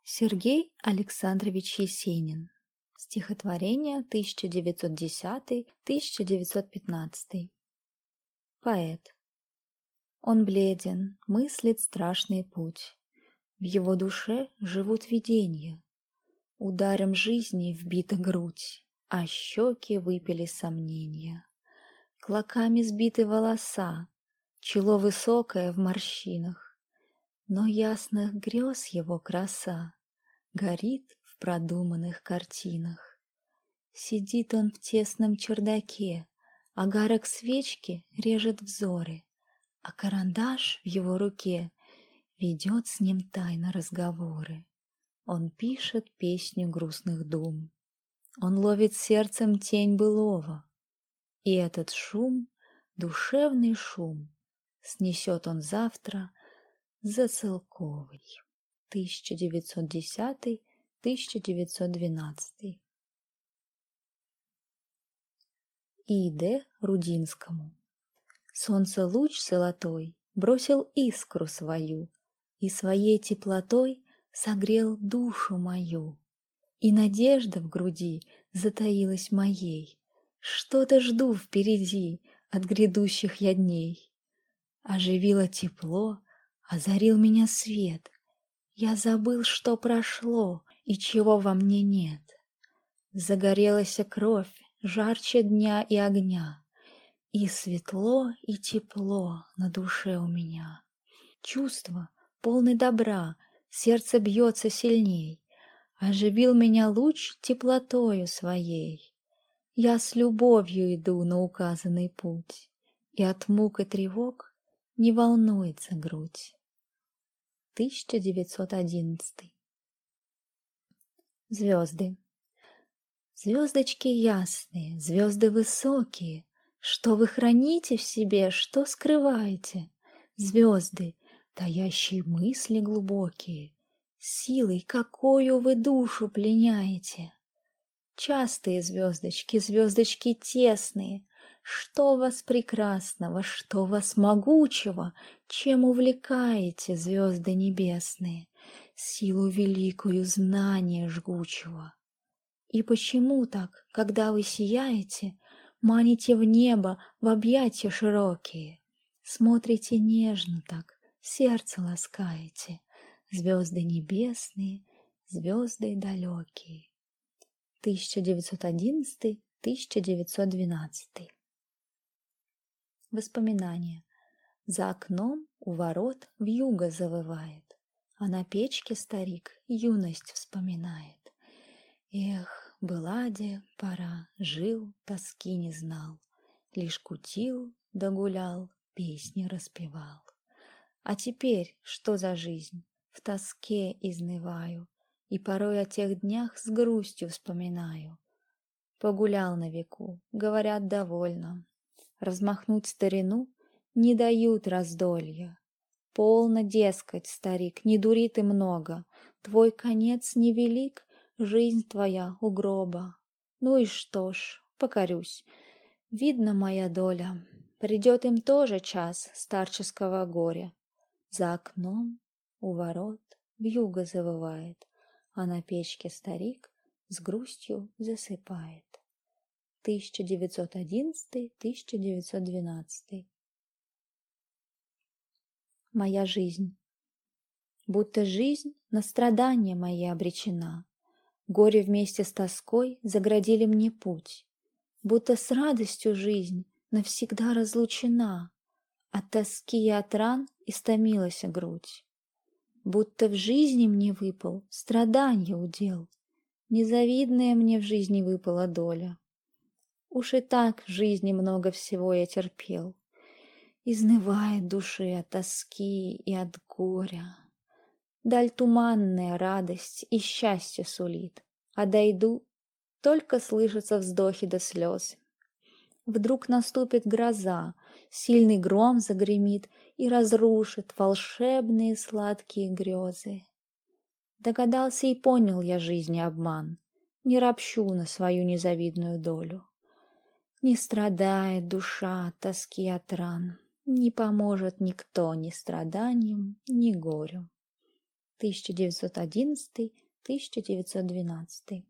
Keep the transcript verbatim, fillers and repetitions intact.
Сергей Александрович Есенин. Стихотворение тысяча девятьсот десятый — тысяча девятьсот пятнадцатый. Поэт. Он бледен, мыслит страшный путь. В его душе живут видения. Ударом жизни вбита грудь, а щеки выпили сомнения. Клоками сбиты волоса, чело высокое в морщинах, но ясных грез его краса горит в продуманных картинах. Сидит он в тесном чердаке, огарок свечки режет взоры, а карандаш в его руке ведет с ним тайно разговоры. Он пишет песню грустных дум, он ловит сердцем тень былого, и этот шум, душевный шум, снесет он завтра за целковый. тысяча девятьсот десятый — тысяча девятьсот двенадцатый. И. Д. Рудинскому. Солнце луч золотой бросил искру свою, и своей теплотой согрел душу мою. И надежда в груди затаилась моей, что-то жду впереди от грядущих я дней. Оживило тепло, озарил меня свет, я забыл, что прошло и чего во мне нет. Загорелась кровь жарче дня и огня, и светло, и тепло на душе у меня. Чувство, полное добра, сердце бьется сильней, оживил меня луч теплотою своей. Я с любовью иду на указанный путь, и от мук и тревог не волнуется грудь. тысяча девятьсот одиннадцатый. Звезды. Звездочки ясные, звезды высокие, что вы храните в себе, что скрываете? Звезды, таящие мысли глубокие, силой какую вы душу пленяете. Частые звездочки, звездочки тесные, что вас прекрасного, что вас могучего, чем увлекаете, звезды небесные, силу великую знания жгучего? И почему так, когда вы сияете, маните в небо, в объятия широкие? Смотрите нежно так, сердце ласкаете, звезды небесные, звезды далекие. тысяча девятьсот одиннадцатый — тысяча девятьсот двенадцатый. Воспоминания. За окном у ворот вьюга завывает, а на печке старик юность вспоминает. Эх, была де пора, жил, тоски не знал, лишь кутил да гулял, песни распевал. А теперь что за жизнь? В тоске изнываю, и порой о тех днях с грустью вспоминаю. Погулял на веку, говорят, довольно. Размахнуть старину не дают раздолья. Полно, дескать, старик, не дури ты много, твой конец невелик, жизнь твоя у гроба. Ну и что ж, покорюсь, видно моя доля, придет им тоже час старческого горя. За окном у ворот вьюга завывает, а на печке старик с грустью засыпает. тысяча девятьсот одиннадцатый — тысяча девятьсот двенадцатый. Моя жизнь. Будто жизнь на страдания мои обречена, горе вместе с тоской заградили мне путь, будто с радостью жизнь навсегда разлучена, от тоски и от ран истомилась грудь. Будто в жизни мне выпал страданья удел, незавидная мне в жизни выпала доля. Уж и так в жизни много всего я терпел, изнывает души от тоски и от горя. Даль туманная радость и счастье сулит, а дойду, только слышатся вздохи до слез. Вдруг наступит гроза, сильный гром загремит и разрушит волшебные сладкие грезы. Догадался и понял я жизни обман, не ропщу на свою незавидную долю. Не страдает душа от тоски от ран, не поможет никто ни страданиям, ни горю. тысяча девятьсот одиннадцатый — тысяча девятьсот двенадцатый.